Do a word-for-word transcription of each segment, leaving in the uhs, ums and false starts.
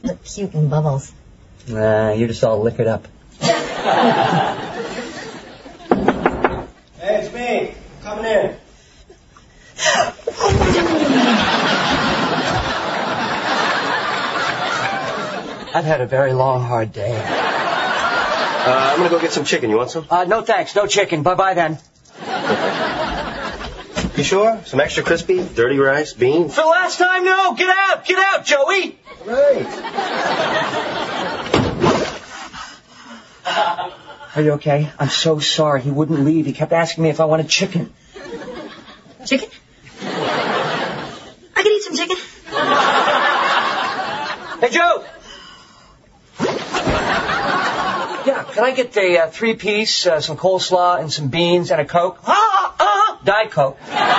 Look cute in bubbles. Nah, you're just all liquored up. Hey, it's me. Coming in. I've had a very long, hard day. Uh, I'm gonna go get some chicken. You want some? Uh, no thanks, no chicken. Bye-bye then. You sure? Some extra crispy, dirty rice, beans? For the last time, no! Get out! Get out, Joey! Right. Are you okay? I'm so sorry. He wouldn't leave. He kept asking me if I wanted chicken. Chicken? I could eat some chicken. Hey, Joe! Yeah, can I get a uh, three-piece, uh, some coleslaw, and some beans, and a Coke? Ah, ah, Diet Coke.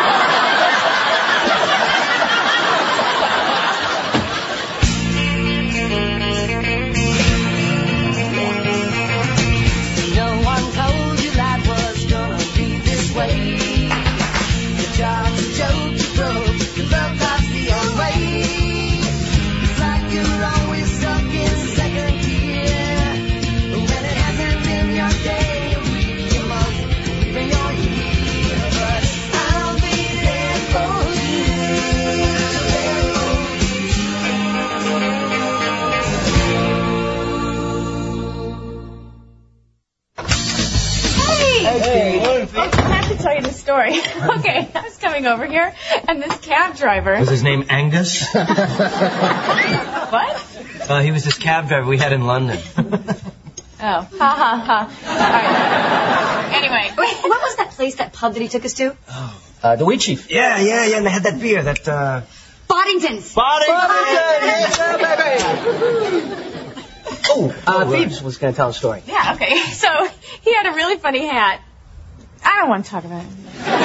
No one told you life was gonna be this way. Your job's a joke you broke, your love life's the old way. It's like you're always stuck in second gear. When it hasn't been your day, your week, your month, even your year. But I'll be there for you. There for Hey, I have to tell you the story. Okay, I was coming over here, and this cab driver... Was his name Angus? What? Uh, he was this cab driver we had in London. Oh, ha ha ha. All right. Anyway. Wait, what was that place, that pub that he took us to? Oh. Uh, the Wheat Chief. Yeah, yeah, yeah, and they had that beer, that, uh... Boddington's. Oh, uh, Phoebes was going to tell a story. Yeah, okay. So, he had a really funny hat. I don't want to talk about it.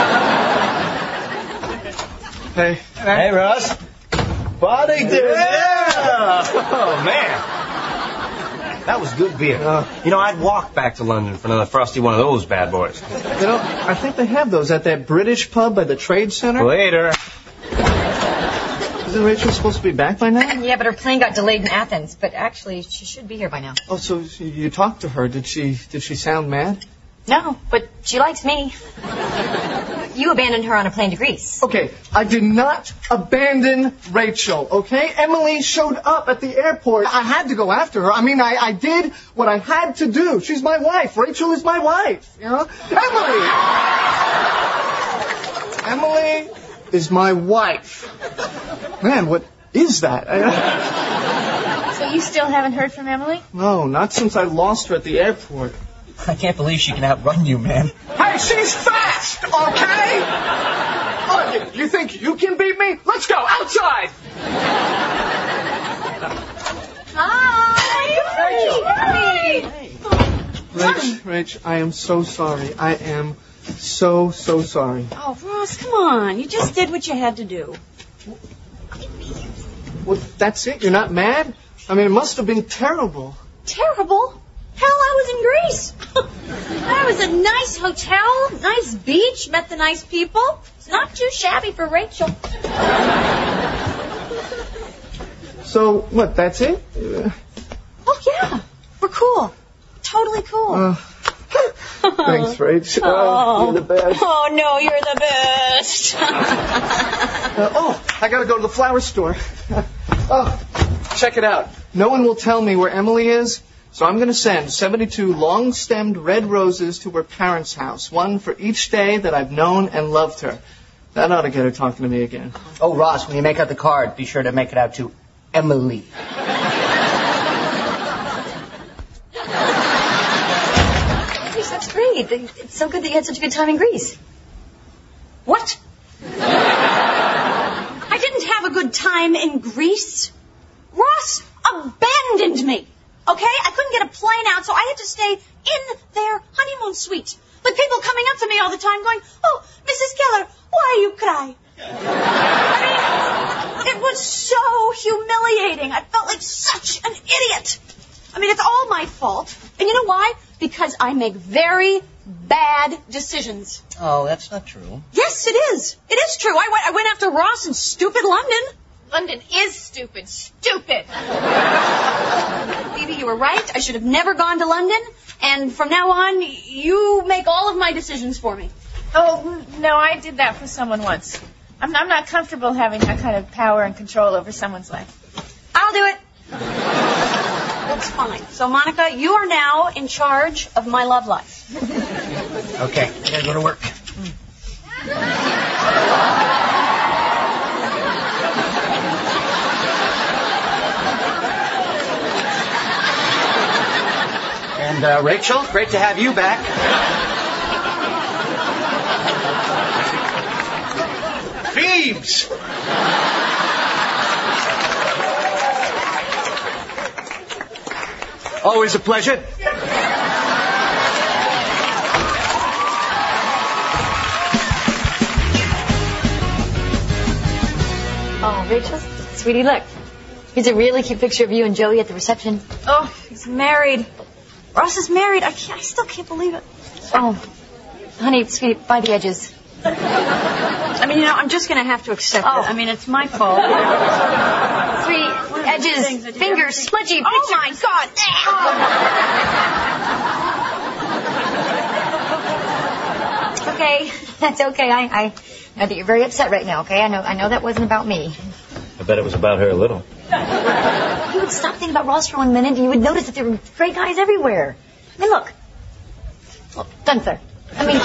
Hey. Hey, Ross. Boddington. Yeah. Oh, man. That was good beer. Uh, you know, I'd walk back to London for another frosty one of those bad boys. You know, I think they have those at that British pub by the Trade Center. Later. Isn't Rachel supposed to be back by now? Yeah, but her plane got delayed in Athens. But actually, she should be here by now. Oh, so you talked to her. Did she Did she sound mad? No, but she likes me. You abandoned her on a plane to Greece. Okay, I did not abandon Rachel, okay? Emily showed up at the airport. I had to go after her. I mean, I, I did what I had to do. She's my wife. Rachel is my wife, you know? Emily! Emily is my wife. Man, what is that? So you still haven't heard from Emily? No, not since I lost her at the airport. I can't believe she can outrun you, man. Hey, she's fast, okay? Oh, you, you think you can beat me? Let's go outside. Hi. Hey. Rach, Rach, I am so sorry. I am so, so sorry. Oh, Ross, come on. You just did what you had to do. Well, that's it? You're not mad? I mean, it must have been terrible. Terrible? Hell, I was in Greece. That was a nice hotel, nice beach, met the nice people. It's not too shabby for Rachel. So, what, that's it? Oh, yeah. We're cool. Totally cool. Uh, thanks, Rach. Oh. Uh, you're the best. Oh, no, you're the best. uh, oh, I gotta go to the flower store. Oh, check it out. No one will tell me where Emily is. So I'm going to send seventy-two long-stemmed red roses to her parents' house, one for each day that I've known and loved her. That ought to get her talking to me again. Oh, Ross, when you make out the card, be sure to make it out to Emily. Greece, that's great. It's so good that you had such a good time in Greece. What? I didn't have a good time in Greece. Ross abandoned me. Okay? I couldn't get a plane out, so I had to stay in their honeymoon suite. With people coming up to me all the time going, oh, Missus Keller, why you cry? I mean, it was so humiliating. I felt like such an idiot. I mean, it's all my fault. And you know why? Because I make very bad decisions. Oh, that's not true. Yes, it is. It is true. I went, I went after Ross in stupid London. London is stupid. Stupid. were right. I should have never gone to London. And from now on, you make all of my decisions for me. Oh, no, I did that for someone once. I'm, I'm not comfortable having that kind of power and control over someone's life. I'll do it. That's fine. So, Monica, you are now in charge of my love life. Okay, I gotta go to work. And uh, Rachel, great to have you back. Phoebes! Always a pleasure. Oh, Rachel, sweetie, look. Here's a really cute picture of you and Joey at the reception. Oh, he's married. Ross is married. I can't, I still can't believe it. Oh, honey, sweetie, by the edges. I mean, you know, I'm just going to have to accept Oh. it. I mean, it's my fault. Sweet edges, fingers, smudgy picture. Oh, my God. Okay, that's okay. I, I know that you're very upset right now, okay? I know I know that wasn't about me. I bet it was about her a little. You would stop thinking about Ross for one minute and you would notice that there were great guys everywhere. I mean, look. Look, Gunther. I mean,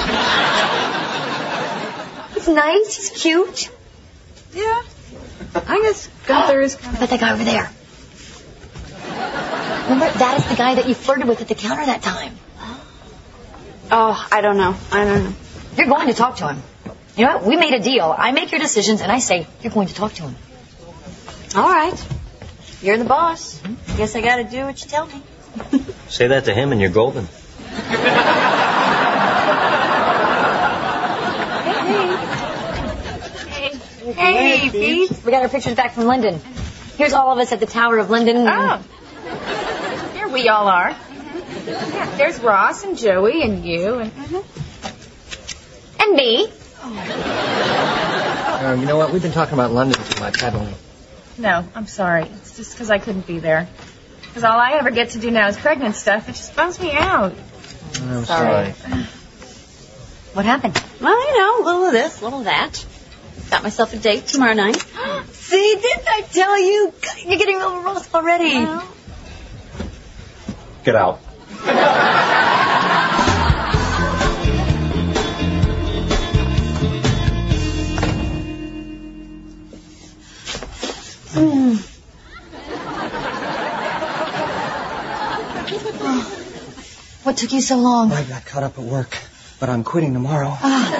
he's nice, he's cute. Yeah. I guess Gunther is kind What about that guy over there? Remember, that is the guy that you flirted with at the counter that time. Oh, I don't know. I don't know. You're going to talk to him. You know what? We made a deal. I make your decisions, and I say you're going to talk to him. All right. You're the boss. Guess I got to do what you tell me. Say that to him and you're golden. Hey, Pete. We got our pictures back from London. Here's all of us at the Tower of London. Oh. Here we all are. Yeah, there's Ross and Joey and you and... And me. Um, you know what? We've been talking about London too much, haven't we? No, I'm sorry. It's just because I couldn't be there. Because all I ever get to do now is pregnant stuff. It just bums me out. I'm Sorry. What happened? Well, you know, a little of this, a little of that. Got myself a date tomorrow night. See, didn't I tell you? You're getting over Ross already. Well, Get out. Hmm. What took you so long? I got caught up at work, but I'm quitting tomorrow.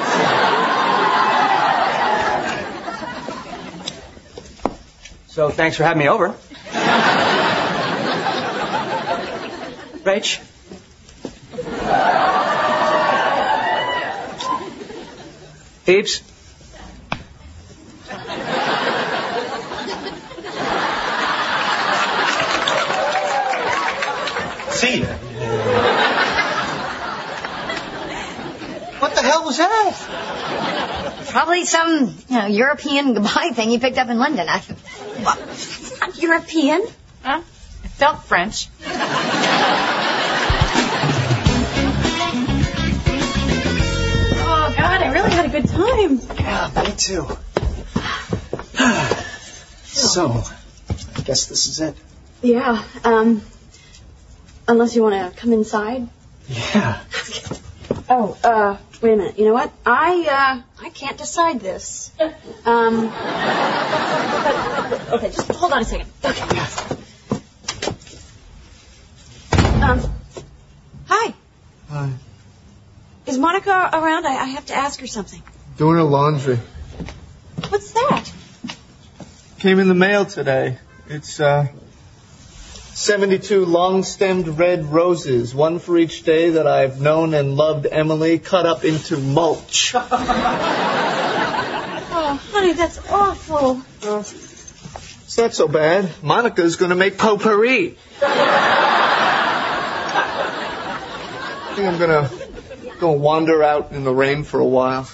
So thanks for having me over. Rach? Phoebes? See ya. What the hell was that? Probably some, you know, European goodbye thing you picked up in London. I, what? It's not European. Huh? It felt French. Oh, God, I really had a good time. Yeah, me too. So, I guess this is it. Yeah, um, unless you want to come inside. Yeah. Oh, uh, wait a minute. You know what? I, uh, I can't decide this. Um, but, okay, just hold on a second. Okay. Um, hi. Hi. Is Monica around? I, I have to ask her something. Doing her laundry. What's that? Came in the mail today. It's, uh, seventy-two long-stemmed red roses, one for each day that I've known and loved Emily, cut up into mulch. Oh, honey, that's awful. Uh, it's not so bad. Monica's going to make potpourri. I think I'm going to go wander out in the rain for a while.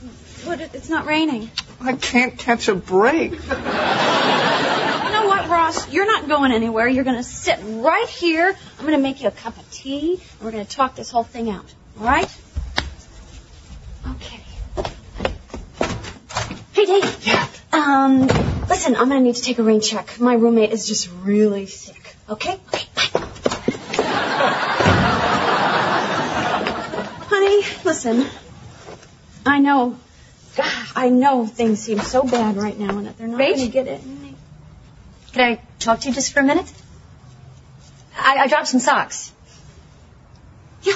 But it, it's not raining. I can't catch a break. You know what, Ross? Ross, you're not going anywhere. You're going to sit right here. I'm going to make you a cup of tea, and we're going to talk this whole thing out. All right? Okay. Hey, Dave. Yeah. Um, listen, I'm going to need to take a rain check. My roommate is just really sick. Okay? Okay, bye. Honey, listen. I know. God, I know things seem so bad right now and that they're not Rach? going to get it. Can I talk to you just for a minute? I, I dropped some socks. Yeah.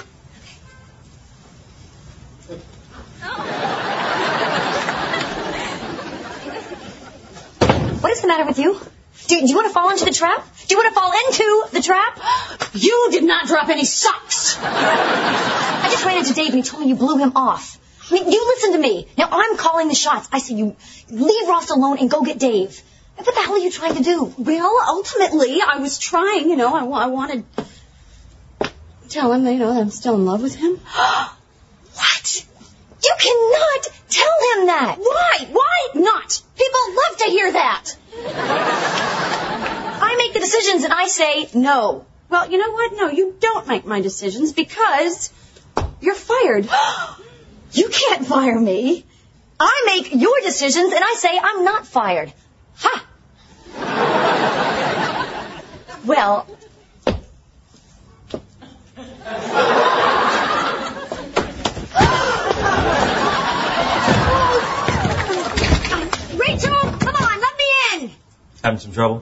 What is the matter with you? Do, do you want to fall into the trap? Do you want to fall into the trap? You did not drop any socks. I just ran into Dave and he told me you blew him off. I mean, you listen to me. Now I'm calling the shots. I say you leave Ross alone and go get Dave. What the hell are you trying to do? Well, ultimately, I was trying, you know, I, I wanted to tell him, you know, that I'm still in love with him. What? You cannot tell him that. Why? Why not? People love to hear that. I make the decisions and I say no. Well, you know what? No, you don't make my decisions because you're fired. You can't fire me. I make your decisions and I say I'm not fired. Ha! Well... Rachel, come on, let me in! Having some trouble?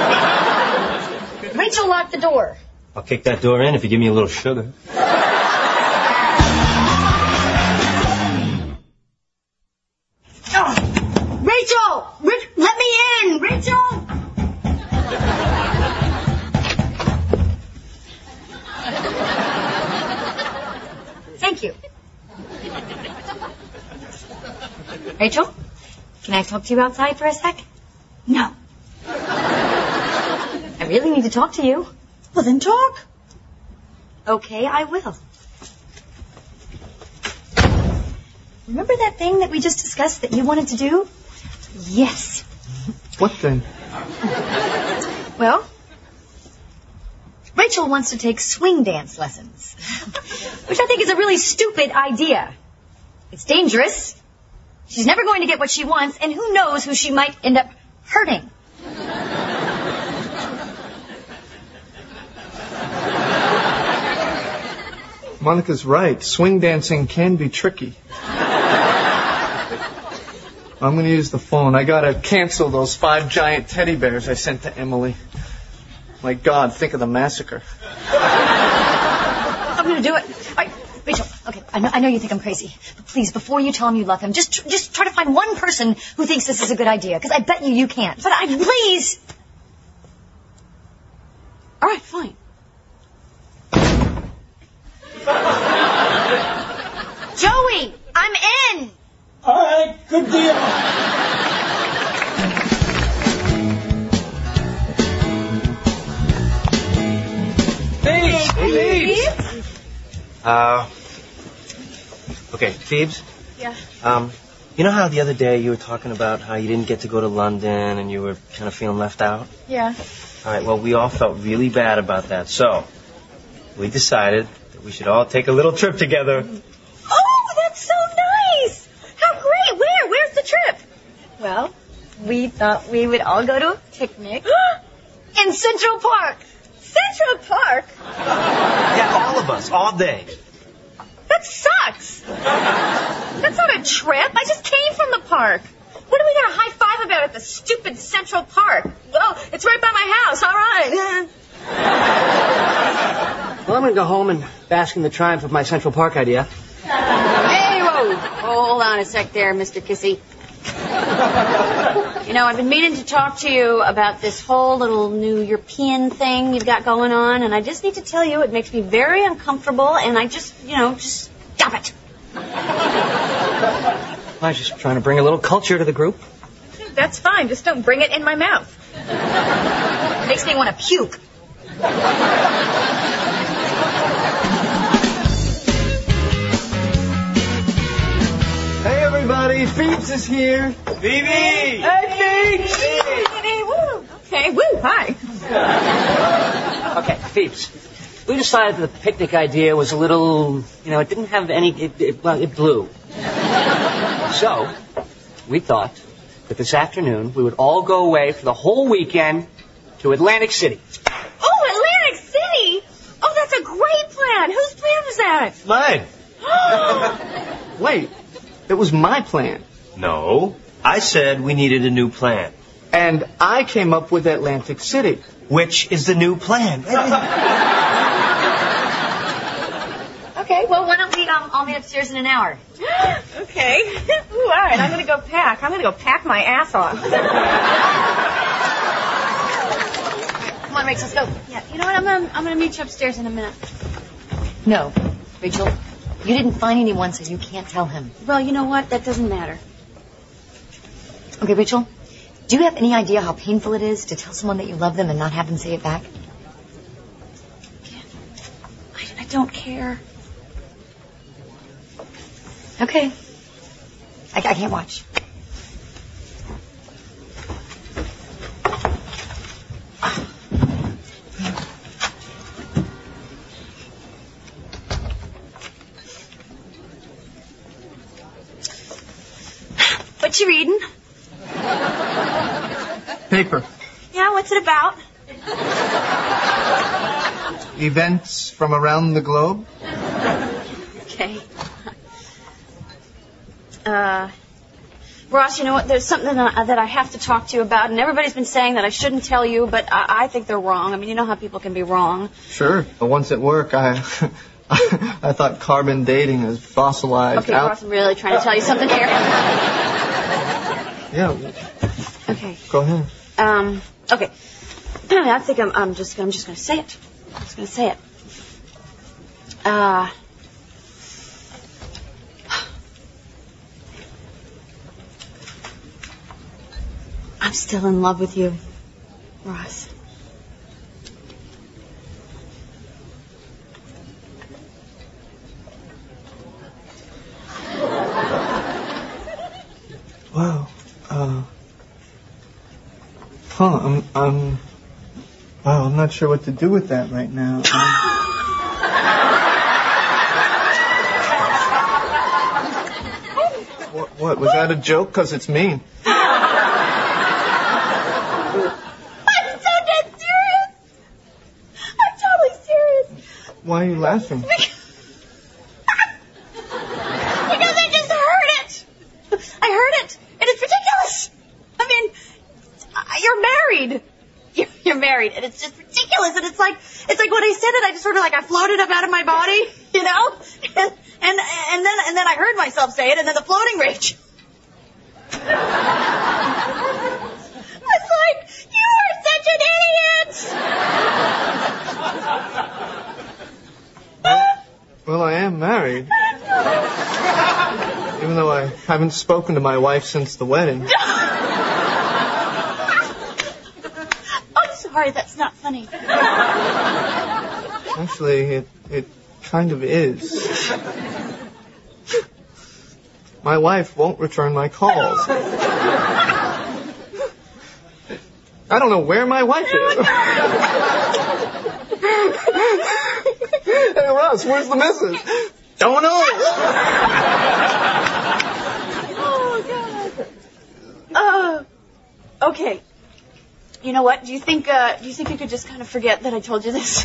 Rachel locked the door. I'll kick that door in if you give me a little sugar. Oh, Rachel! Rich, let me in! Rachel! Thank you. Rachel, can I talk to you outside for a sec? No. I really need to talk to you. Well, then talk. Okay, I will. Remember that thing that we just discussed that you wanted to do? Yes. What thing? Well, Rachel wants to take swing dance lessons, which I think is a really stupid idea. It's dangerous. She's never going to get what she wants, and who knows who she might end up hurting. Monica's right. Swing dancing can be tricky. I'm going to use the phone. I got to cancel those five giant teddy bears I sent to Emily. My God, think of the massacre. I'm going to do it. All right, Rachel, okay, I know, I know you think I'm crazy, but please, before you tell him you love him, just tr- just try to find one person who thinks this is a good idea, because I bet you you can't. But I, please. All right, fine. Joey, I'm in. All right, good deal. Phoebes! Phoebes! Uh, okay, Phoebes? Yeah. Um, you know how the other day you were talking about how you didn't get to go to London and you were kind of feeling left out? Yeah. All right, well, we all felt really bad about that, so we decided that we should all take a little trip together. Oh, that's so nice! How great! Where? Where's the trip? Well, we thought we would all go to a picnic in Central Park. Central Park? Yeah, all of us, all day. That sucks. That's not a trip. I just came from the park. What are we going to high five about at the stupid Central Park? Oh, it's right by my house. All right. Well, I'm going to go home and bask in the triumph of my Central Park idea. Hey, whoa. Hold on a sec there, Mister Kissy. You know, I've been meaning to talk to you about this whole little new European thing you've got going on, and I just need to tell you it makes me very uncomfortable, and I just, you know, just stop it. I was just trying to bring a little culture to the group. That's fine. Just don't bring it in my mouth. It makes me want to puke. Hey, everybody. Phoebes is here. Phoebe! Hey, Phoebes! Hey, woo. Okay, Okay, woo, hi. Okay, Phoebes. We decided that the picnic idea was a little, you know, it didn't have any, it, it, well, it blew. So, we thought that this afternoon we would all go away for the whole weekend to Atlantic City. Oh, Atlantic City? Oh, that's a great plan. Whose plan was that? Mine. Wait, it was my plan. No, I said we needed a new plan. And I came up with Atlantic City. Which is the new plan? Okay, well, why don't we um, all meet upstairs in an hour? Okay. Ooh, all right, I'm going to go pack. I'm going to go pack my ass off. Come on, Rachel, let's go. Yeah, you know what? I'm gonna, I'm gonna meet you upstairs in a minute. No, Rachel, you didn't find anyone, so you can't tell him. Well, you know what? That doesn't matter. Okay, Rachel, do you have any idea how painful it is to tell someone that you love them and not have them say it back? I, I don't care. Okay. I, I can't watch. What you reading? Paper. Yeah, what's it about? Events from around the globe. Okay. Uh, Ross, you know what? There's something that I, that I have to talk to you about, and everybody's been saying that I shouldn't tell you, but I, I think they're wrong. I mean, you know how people can be wrong. Sure. But once at work, I I thought carbon dating is fossilized. Okay, out. Ross, I'm really trying to tell you something here. Yeah. Okay. Go ahead. Um. Okay. I think I'm. I'm just. I'm just going to say it. I'm just going to say it. Uh. I'm still in love with you, Ross. Wow. Uh. Huh. I'm. I'm. Wow. I'm not sure what to do with that right now. Um, what, what? Was that a joke? Because it's mean. Why are you laughing? Because I just heard it. I heard it, and it's ridiculous. I mean, you're married. You're, you're married, and it's just ridiculous. And it's like, it's like when I said it, I just sort of like I floated up out of my body, you know, and and and then and then I heard myself say it, and then the floating rage. It's like you are such an idiot. Well, I am married. Even though I haven't spoken to my wife since the wedding. I'm sorry, that's not funny. Actually, it it kind of is. My wife won't return my calls. I don't know where my wife is. Hey, Russ, where's the missus? Don't know. Oh, God. Uh, okay. You know what? Do you think, uh, do you think you could just kind of forget that I told you this?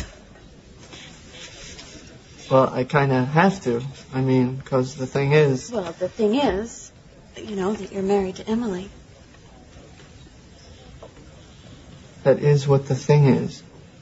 Well, I kind of have to. I mean, because the thing is... Well, the thing is, you know, that you're married to Emily. That is what the thing is.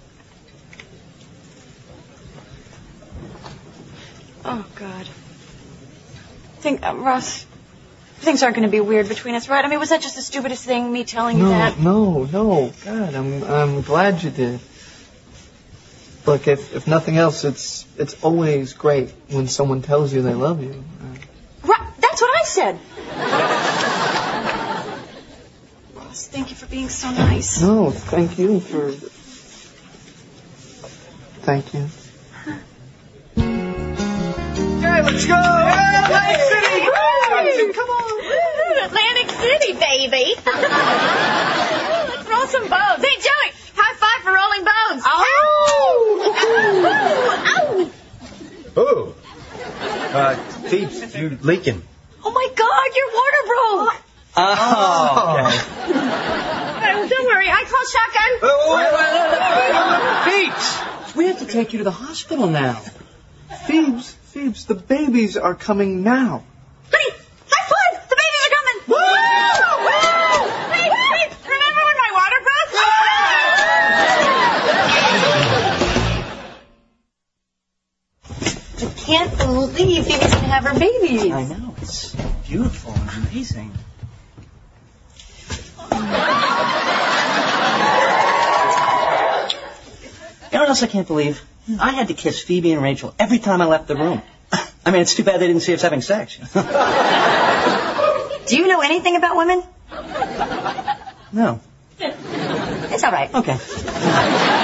Oh, God. Think, uh, Ross, things aren't going to be weird between us, right? I mean, was that just the stupidest thing, me telling you No, that? no, no. God, I'm I'm glad you did. Look, if if nothing else, it's it's always great when someone tells you they love you. Right, that's what I said. Ross, thank you for being so nice. No, thank you for... Thank you. Okay, let's go! Atlantic City! Come on. Atlantic City, baby. Let's roll roll some bones. Hey, Joey, high five for rolling bones. Ooh. Ow! Ooh. Uh, Phoebes, you're leaking. Oh my God, your water broke. Oh. Okay. Oh, don't worry, I called shotgun. Phoebes, we have to take you to the hospital now. Phoebes, Phoebes, the babies are coming now. Honey, high five! The babies are coming! Woo! Woo! Hey, hey, remember when my water broke? I can't believe Phoebe's gonna have her babies. I know, it's beautiful and amazing. You know what else I can't believe? I had to kiss Phoebe and Rachel every time I left the room. I mean, it's too bad they didn't see us having sex. Do you know anything about women? No. It's all right. Okay.